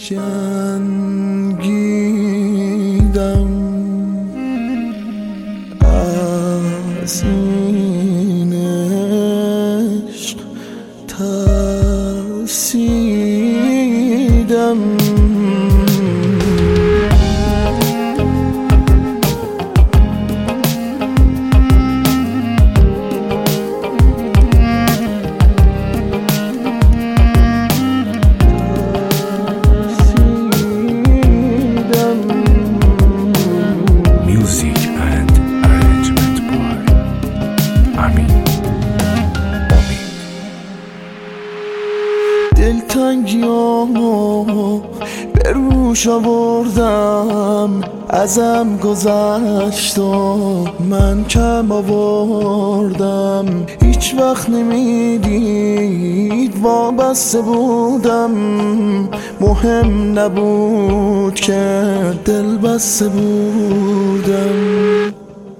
جنگیدم از این عشق ترسیدم. دلتنگیامو به روش آوردم، ازم گذشت و من کم آوردم. هیچ وقت نمیدید وابسته بودم، مهم نبود که دل بسته بودم.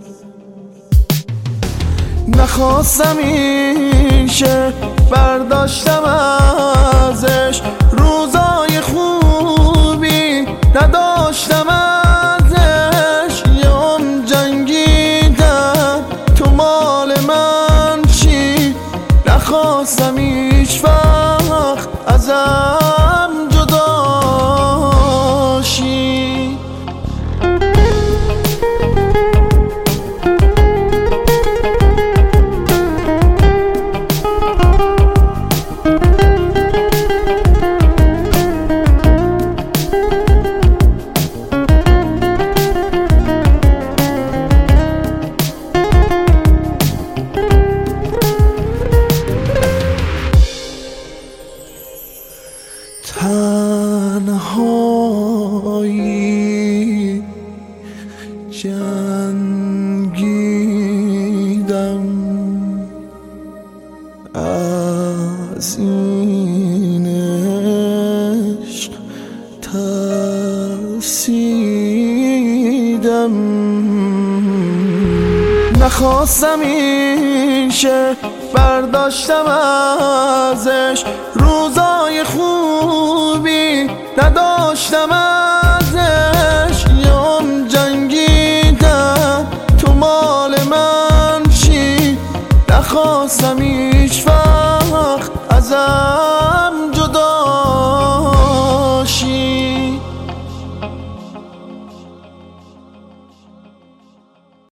نخواستم این شه برداشتم ازش، روزای خوبی نداشتم ازش. یام جنگیدم تو مال من چی، نخواستم هیچ وقت ازم جدا شی. تنهایی جنگیدم از این عشق ترسیدم. نخواستم این شه برداشتم ازش، روزای خوبی نداشتم ازش. یام جنگیدم تو مال من چی، نخواستم هیچ وقت ازش